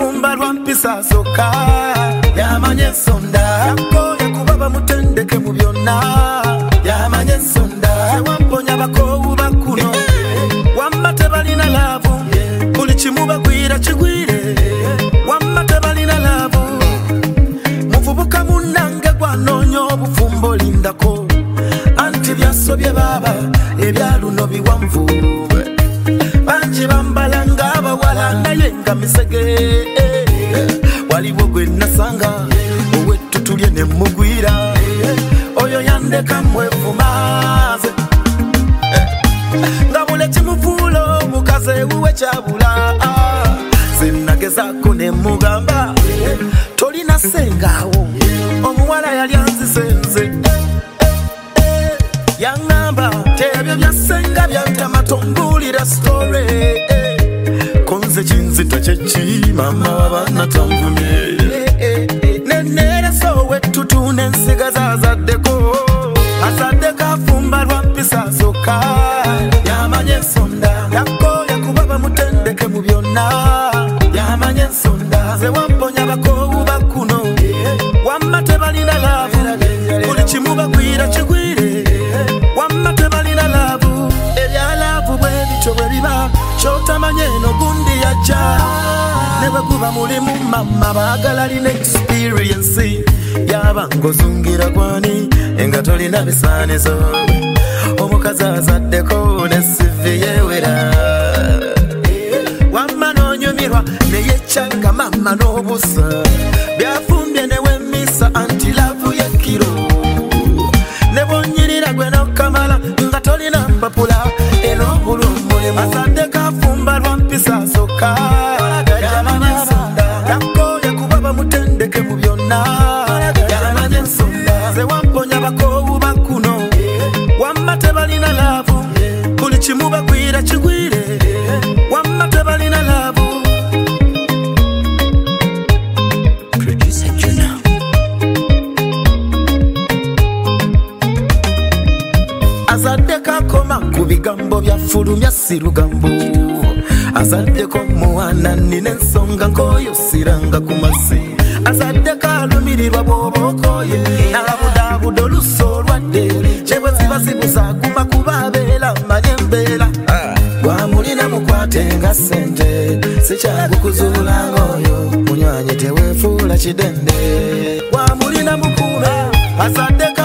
kafumba lwa mpisa zokka yamanye ensonda yakoye kubaba mutendeke mu byonna yamanye ensonda sewamponya bakoowu bakuno wamma tebalina laavu buli kimu bagwira kigwire wamma tebalina laavu muvubuka munnange gwanoonya obufumbo lindako anti byasobye baaba ebyaluno biwanvu bangi bambala ng'abawala naye nga misege waliwo gwe nasanga owetutulye ne mugwira oyo yandeka mwevumaze nga bule kimufuula omukazi ewuwe kyabula zinnagezaako ne mugamba tolina sengaawo omuwala yali anzisenze yaŋŋamba tebyo byasenga byantama tombulira story konze kinzita kyeki mama w'abaana tanvumye nenera sowe tutune ensiga zazaddeko azaddeko afumba lwa mpisa zokka yamanye ensonda yakoye kubaba mutendeke mu byonna yamanye ensonda ze wamponya bakoowu bakuno wamma tebalina laavu buli kimu bagwira kigwire wamma tebalina laavu ebyalaavu bwe bityo bwe biba kyotamanye eno gundi yajja ne bwe guba mulimu mama baagala lina experience yaba ng'ozungira gwani enga tolina bisaanizo omukazi azaddeko ne sivi yeewera wamma n'onyumirwa neyekyanga mama n'obusa byafumbye ne wemmisa anti laavu y'ekiro ne bwonyirira gwe n'okamala nga tolina mpapula era obula omulimu azaddeko afumba lwa mpisa zokka yamanye ensonda yakoye kubaba mutendeke mu byonna yamanye ensonda ze wamponya bakoowu bakuno wamma tebalina laavu buli kimu bagwira kigwire wamma tebalina laavu azaddeko akoma ku bigambo byafulumya si lugambo azaddeko muwana nina ensonga nk'oyo siranga ku masi azaddeko alumirirwa bw'oba okoye n'abudaabuda olusa olwadde kyebwe ziba zibuzaguma kuba abeera manye embeera gwamulina mukwate nga ssente sikyagukuzuula ng'oyo munywanye teweefuula kidende gwamulina mukuume azaddeko